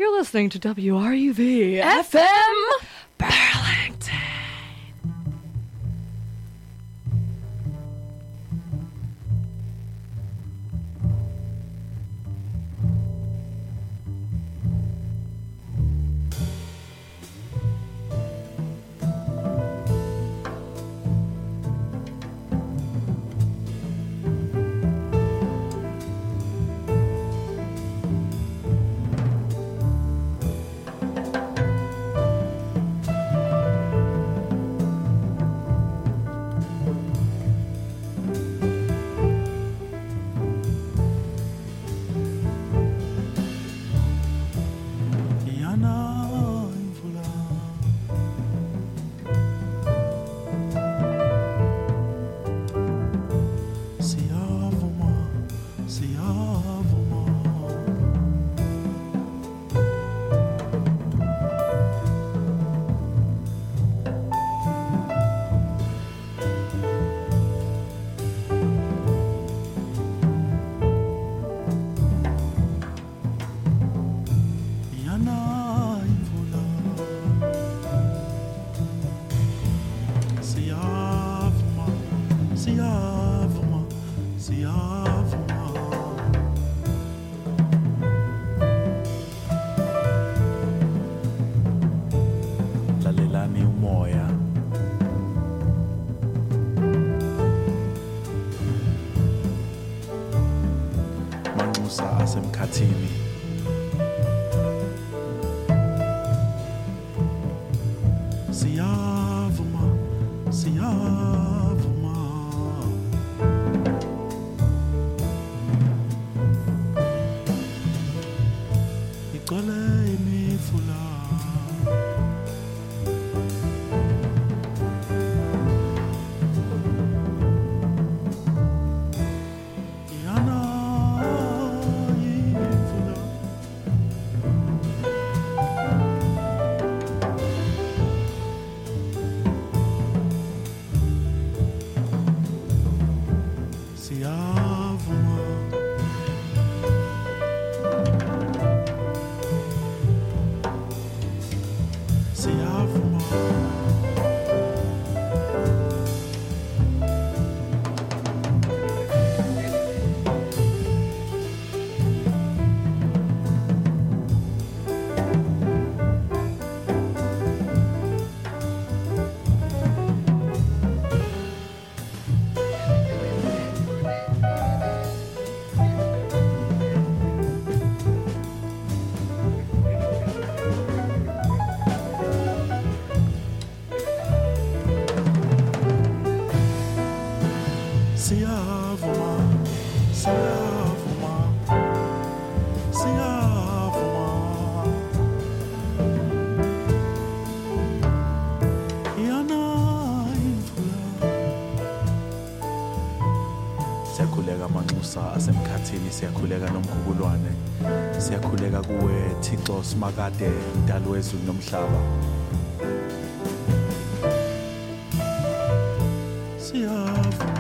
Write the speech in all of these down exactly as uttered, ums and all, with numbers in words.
You're listening to W R U V F M Burlington. Asemkhathini siyavuma siyavuma igcwele imifula asemkhathini siyakhuleka nomkhululwane siyakhuleka kuwe Thixo simakade mdali wezulu nomhlaba siyavuma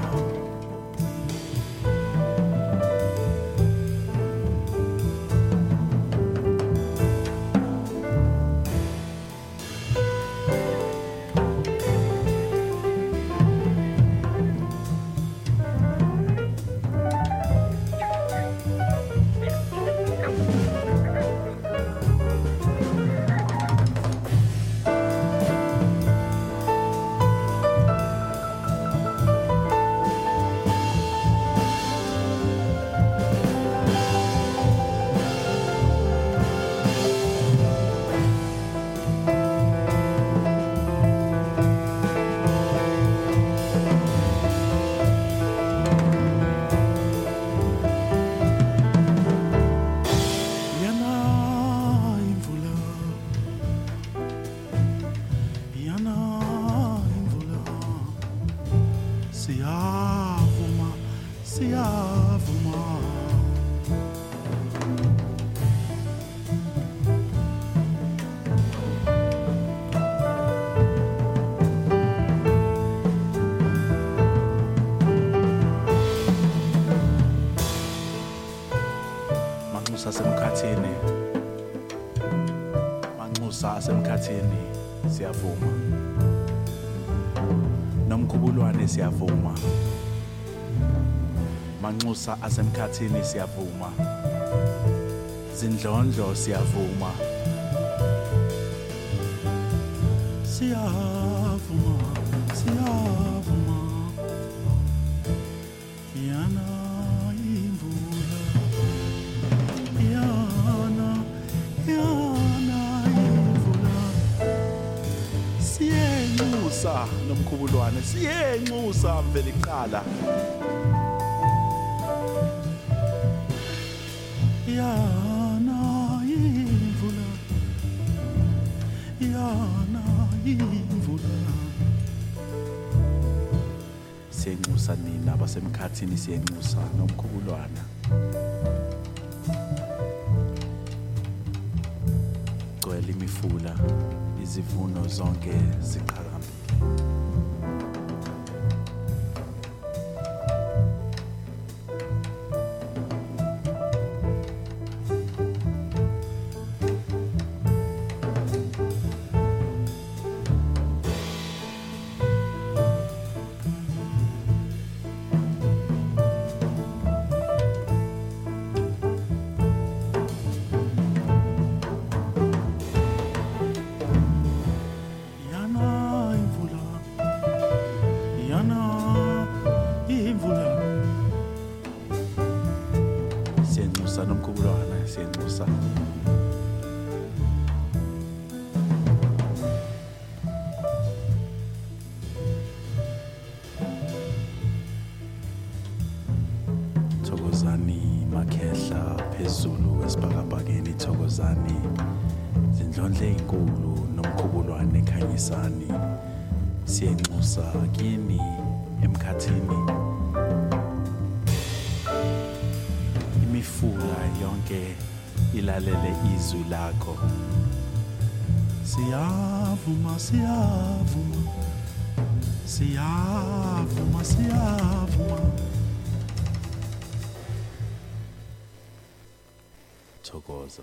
sasemkhathini Manxusa asemkhathini siyavuma. Nomkhubulwane siyavuma. Manxusa asemkhathini siyavuma. Zindlondlo siyavuma. Siyavuma, siyavuma. Yana imvula. Yana, yana imvula. Siyenxusa nomkhubulwane, siyenxusa mvela iqala. Yana imvula. Yana imvula. Siyenxusa nina basemkhathini, siyenxusa nomkhubulwana. Gcwele imifula, izivuno zonke ziqhakambile. Nomkhubulwana siyenxusa. Thokozani makhehla phezulu esibhakabhakeni, thokozani zindlondle ezinkulu nomkhubulwane khanyisani. Siyenxusa kini emkhathini. Imifula yonke ilalele izwi lakho. Siyavuma, siyavuma. Siyavuma, siyavuma. Thokoza.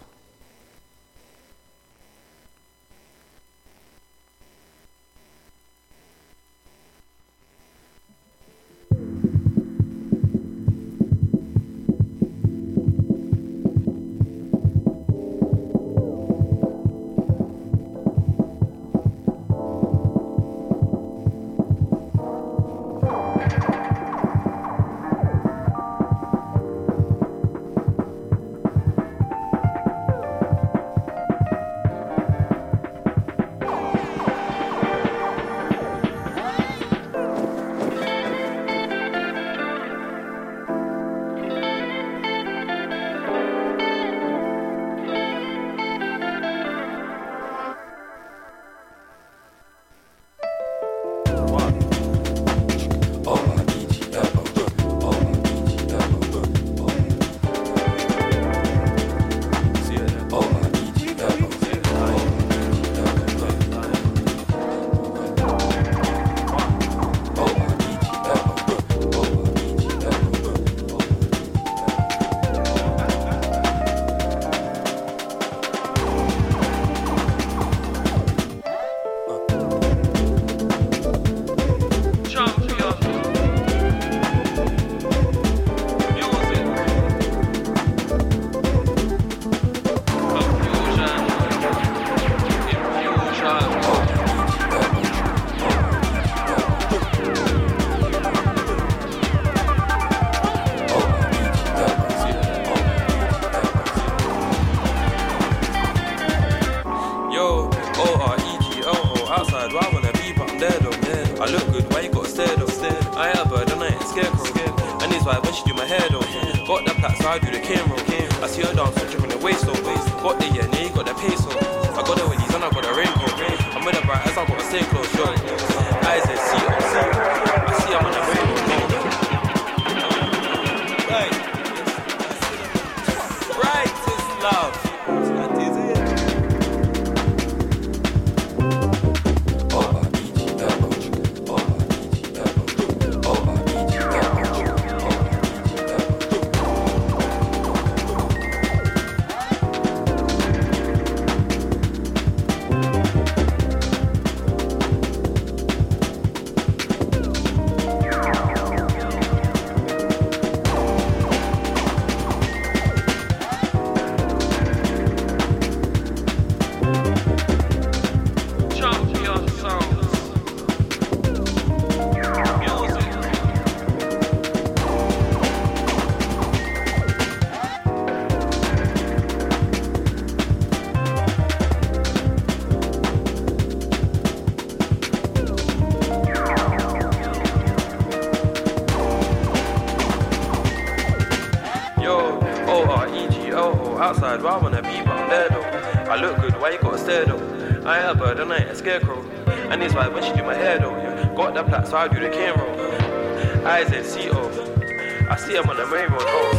side where I wanna be, but I'm there though. I look good, why you gotta stare though? I ain't a bird and I ain't a scarecrow. And it's like when she do my hair though, yeah. Got the plaque, so I do the cane roll. I Z C O. I see him on the main road, oh.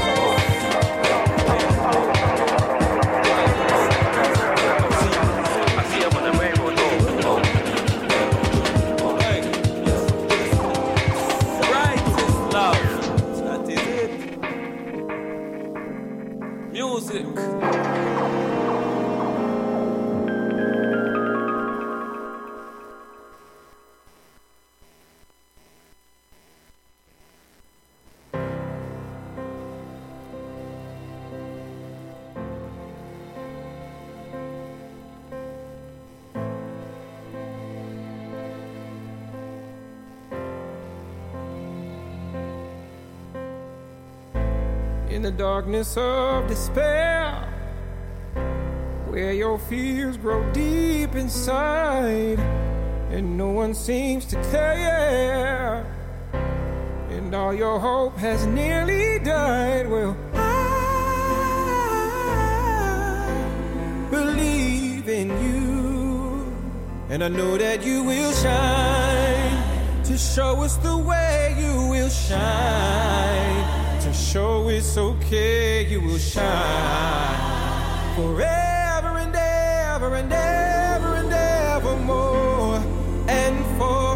I see him on the main road, oh. Hey. Right is love. That is it. Music. In the darkness of despair, where your fears grow deep inside, and no one seems to care, and all your hope has nearly died. Well, I believe in you, and I know that you will shine to show us the way. You will shine to show it's okay. You will shine forever and ever and ever and evermore, and for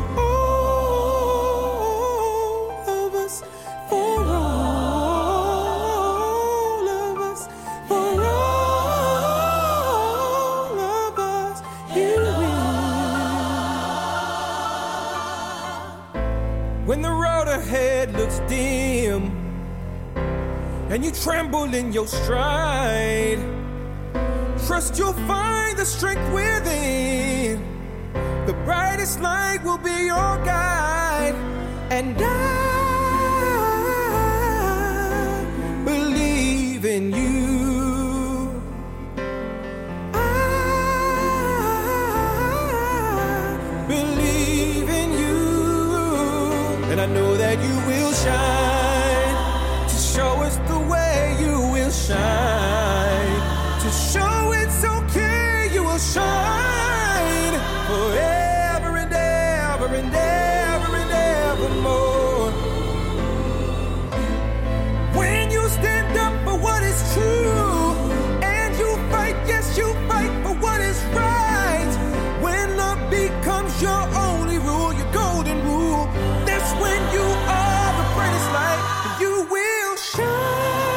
all of us, for all of us, for all of us, you will. When the road ahead looks dim and you tremble in your stride, trust you'll find the strength within. The brightest light will be your guide, and I believe in you. I believe in you, and I know that you will shine to show us the way. You will shine to show it's okay. You will shine forever and ever and ever and evermore. When you stand up for what is true, and you fight, yes, you fight for what is right. When love becomes your only rule, your golden rule, that's when you are the brightest light, and you will shine.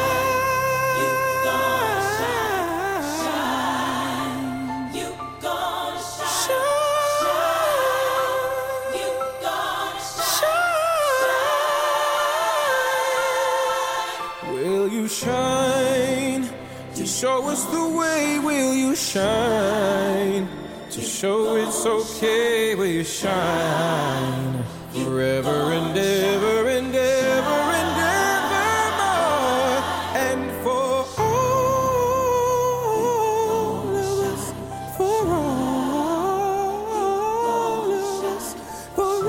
Shine to show us the way. Will you shine to show it's okay? Will you shine forever and ever and ever and evermore, and for all of us, for all of us, for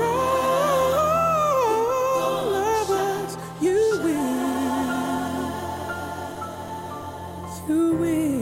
all of us, you will. You will.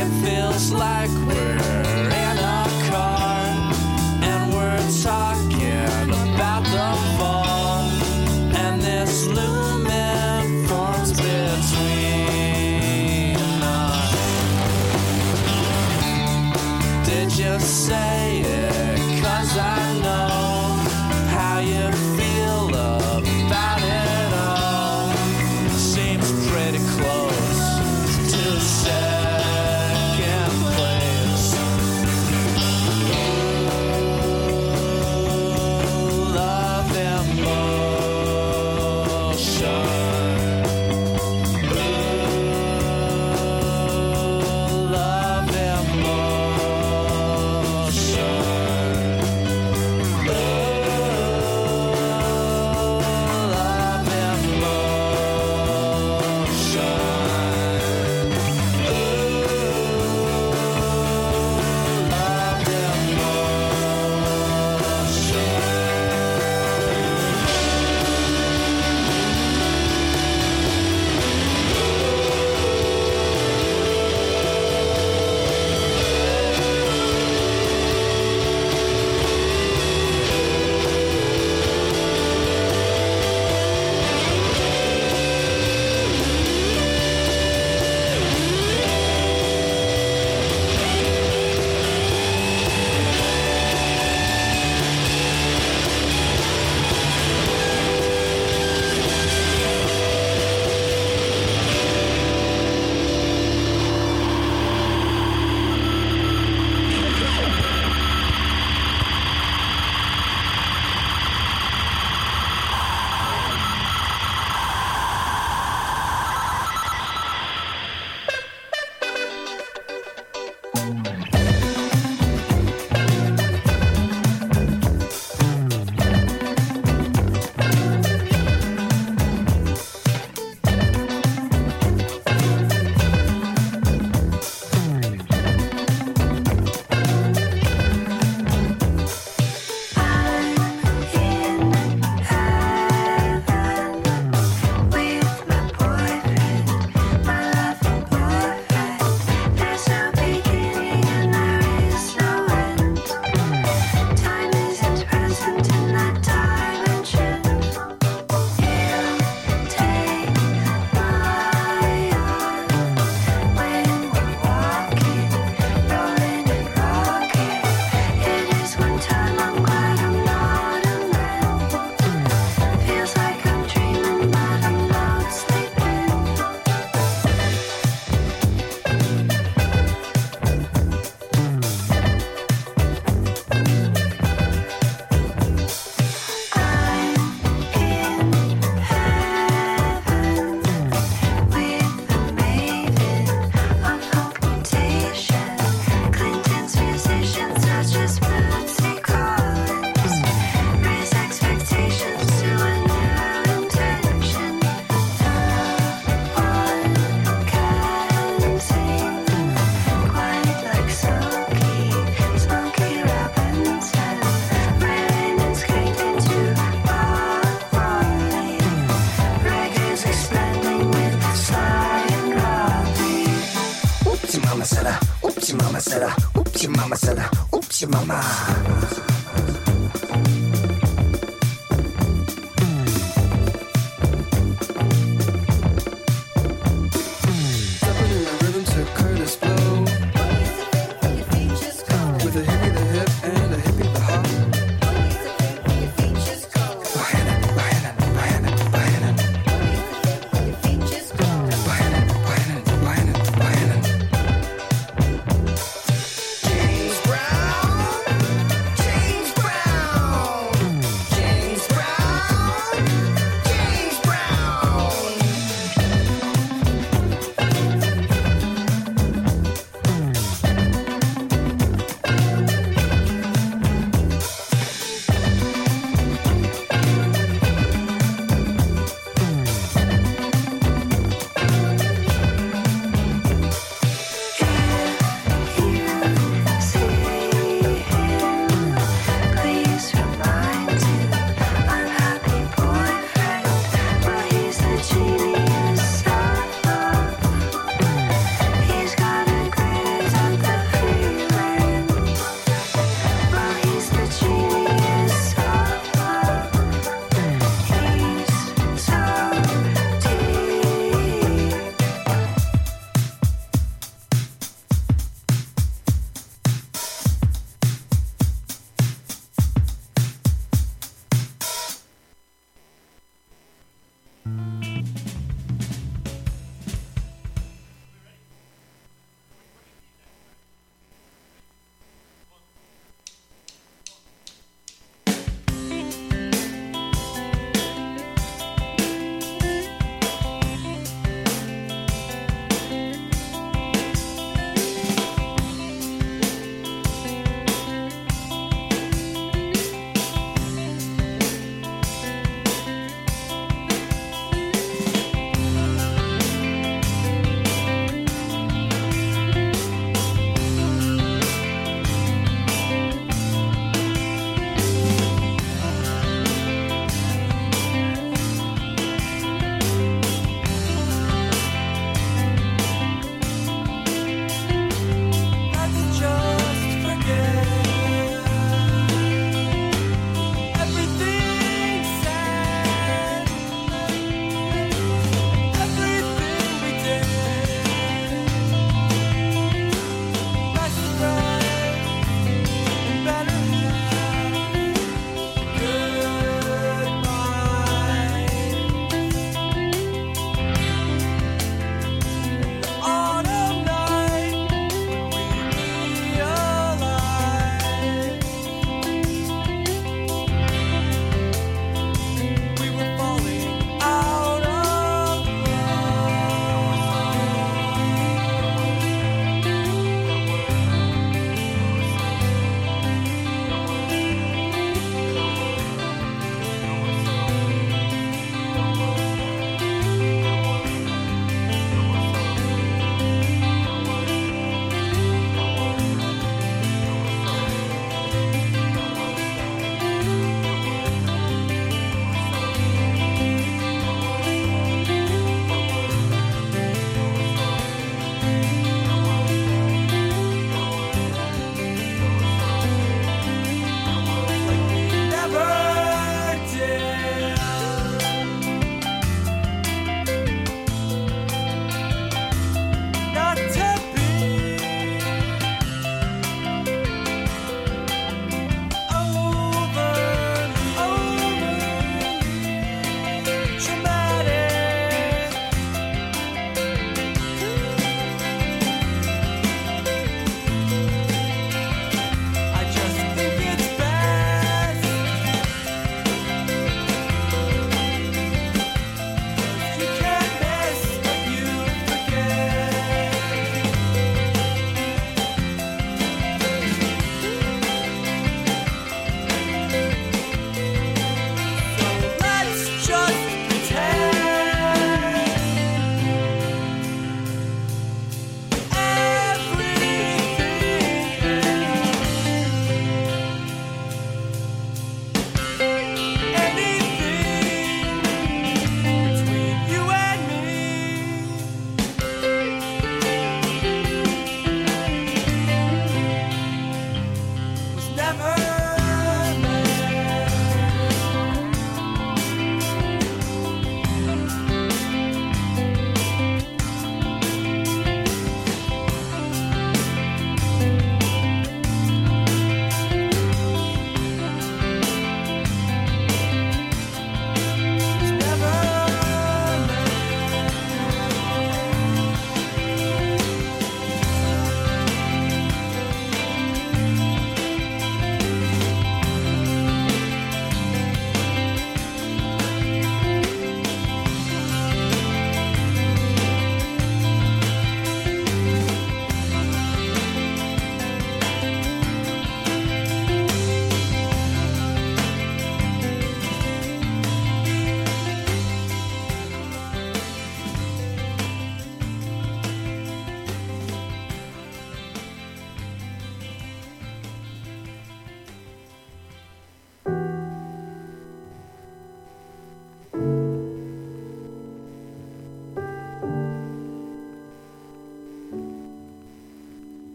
It feels like we're in a car and we're talking about the fall, and this lumen forms between us. Did you say it? 'Cause I know how you feel about it all. Seems pretty close to second place. Ooh, love emotion. Ooh, love emotion.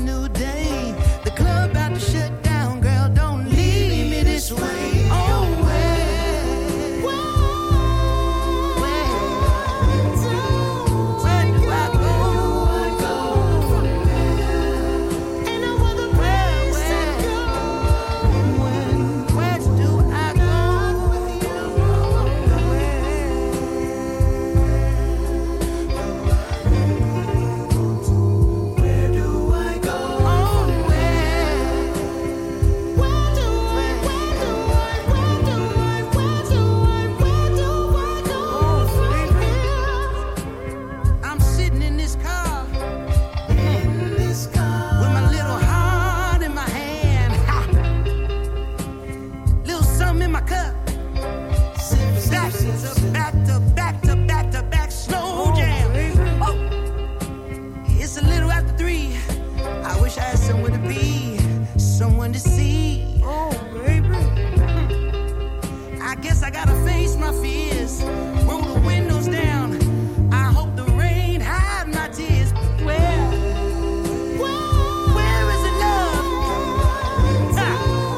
new day. The club about to shut down, girl, don't leave me this way. Oh, where, where, where do I go from here? Ain't no other place to go. When, where do I go with you? Where do I go? Oh, where? Where do I, where do I, where do I, where do I, where do I go from here? I'm sitting in this car, in this car, with my little heart in my hand. Ha! Little something in my cup. Back to back to back to back to back slow jam. Oh, it's a little after three. I wish I had somewhere to be, someone to see. Oh, baby. Hmm. I guess I gotta face my fears. Roll the windows down. I hope the rain hide my tears. Where? Where is the love? Ah.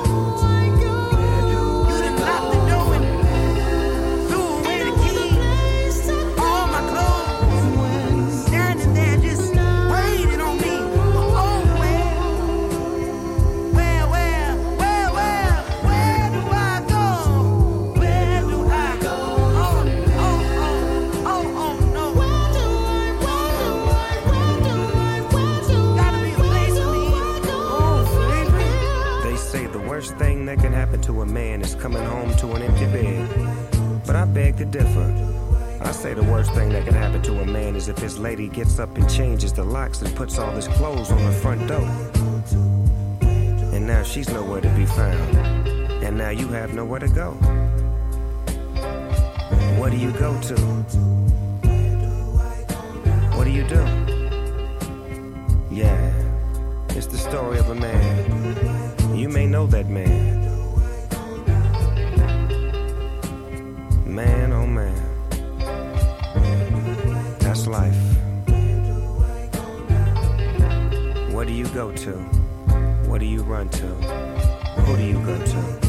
You done locked the door and threw away the key. All my clothes standing there just waiting on me. Oh, where, where, where, where, where, where do I go? Where do I go? Oh, oh, oh, oh, oh, no. Where do I, where do I, where do I, where do I, gotta be a place for me. Oh, baby. They say the worst thing that can happen to a man is coming home to an empty bed. But I beg to differ. I say the worst thing that can happen to a man is if his lady gets up and changes the locks and puts all his clothes on the front door. And now she's nowhere to be found. And now you have nowhere to go. What do you go to? What do you do? Yeah, it's the story of a man. You may know that man. Man, oh man. That's life. What do you go to? What do you run to? Who do you go to?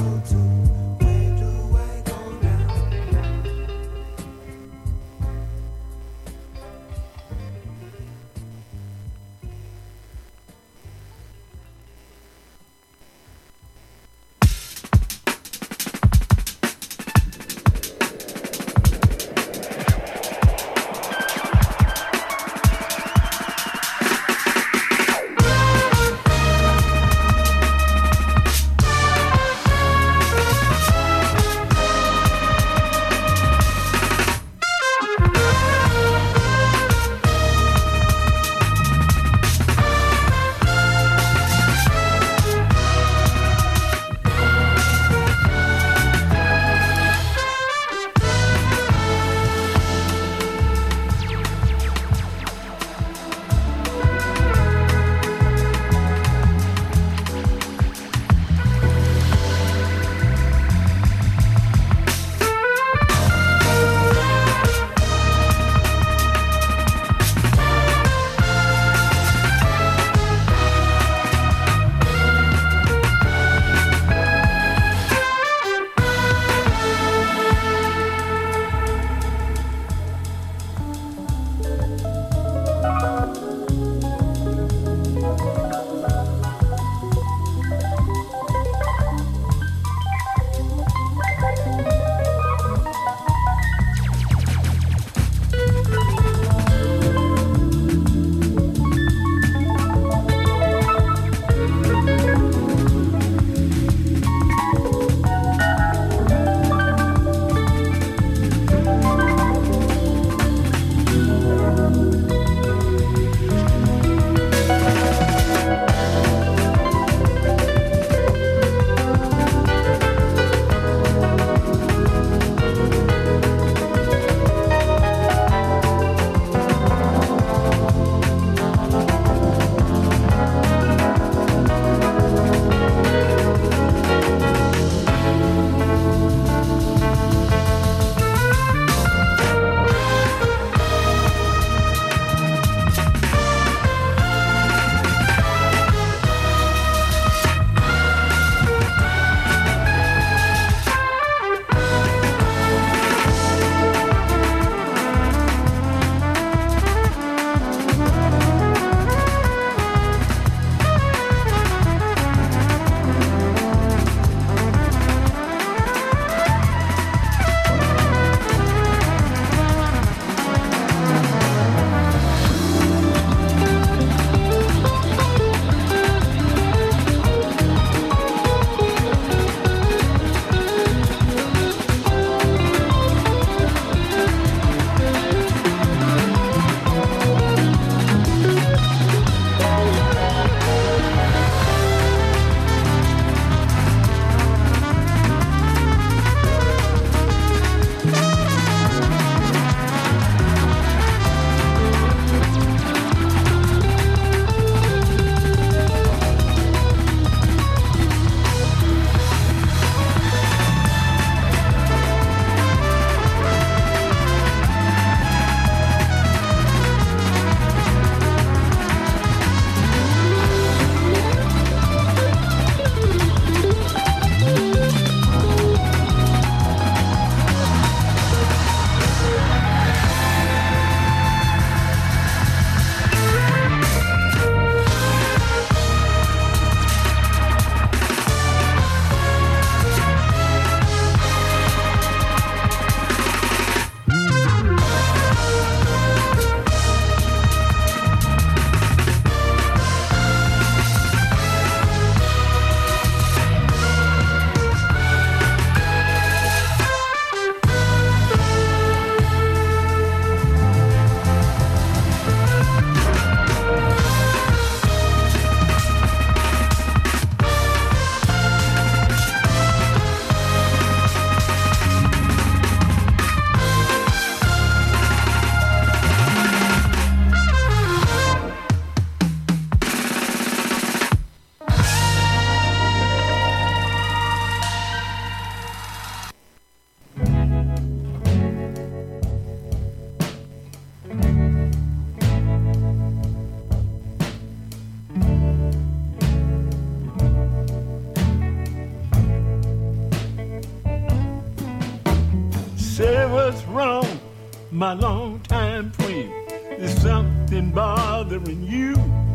What's wrong, my longtime friend? Is something bothering you?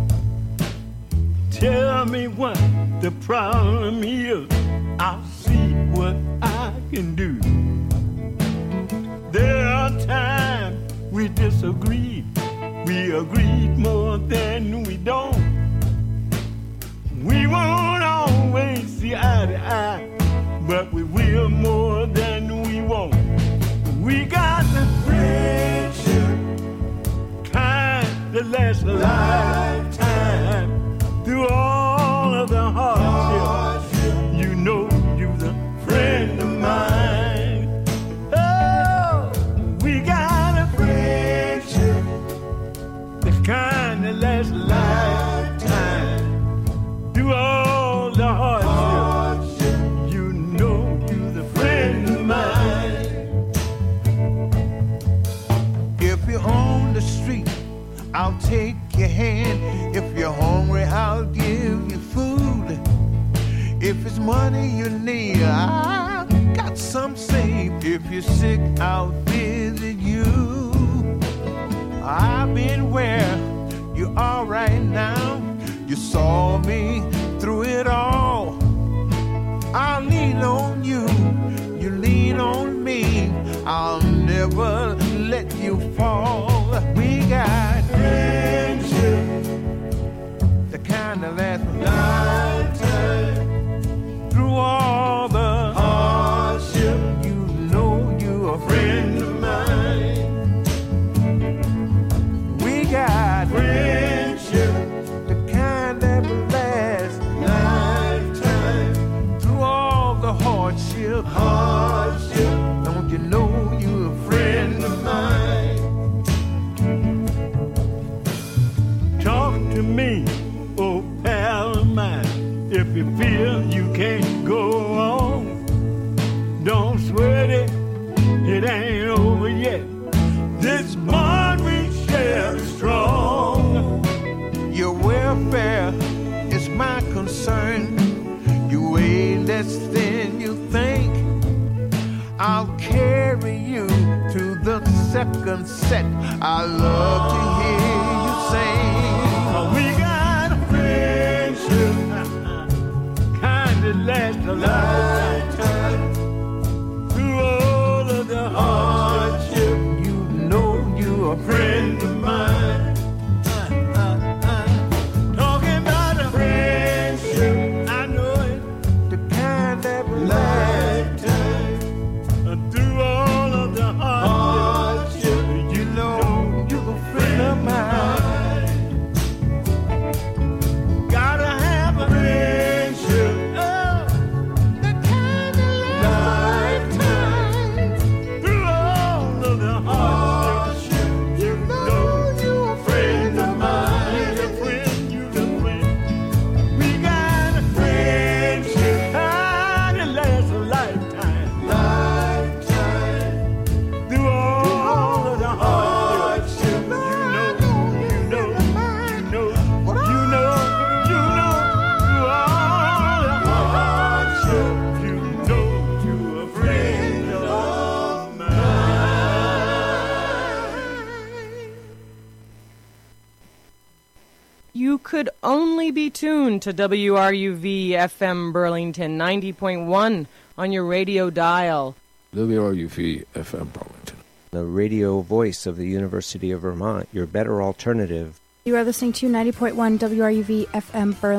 Tell me what the problem is. I'll see what I can do. There are times we disagree. We agreed more than we don't. We won't always see eye to eye, but we will more than we won't. We got the friendship kind that lasts a lifetime. Through all of the hardship, you know you're the friend of mine. Oh, we got a friendship, the kind that lasts a lifetime. Through all the hardship, you know you're the friend of mine. If you're on the street, I'll take your hand. If you're hungry, I'll give you food. If it's money you need, I got some saved. If you're sick, I'll visit you. I've been where you are right now. You saw me through it all. I'll lean on you, you lean on me. I'll never let you fall. We got friendship, the kind that lasts a lifetime. Through all the hardship, you know you're a friend of mine. We got friendship, the kind that will last a lifetime. Through all the hardship, hardship, don't you know you're a friend of mine? Talk to me, oh pal of mine. If you feel you can't go on, don't sweat it, it ain't over yet. This bond we share is strong. Your welfare is my concern. You weigh less than you think. I'll carry you to the second set. I love to hear you sing. We got a friendship, kind that lasts a lifetime. Through all of the hardship, You know you're a friend of mine. Uh, uh, uh. Talking about a friendship, I know it, the kind that will last. lifetime. Uh, Through all of the hardship, You know you're a friend of mine. gotta have a friendship. Oh, The kind that lasts a lifetime. through all of the hardship, you know you're a friend of mine. You're a friend, you're a friend. We got a friendship, kind that lasts a lifetime. Lifetime. Through all of the hardship, you know, you know, you know, you know, you know. Through all the hardship, you know you're a friend of mine. You could only be tuned to W R U V F M Burlington ninety point one on your radio dial. W R U V F M Burlington. The radio voice of the University of Vermont, your better alternative. You are listening to ninety point one W R U V F M Burlington.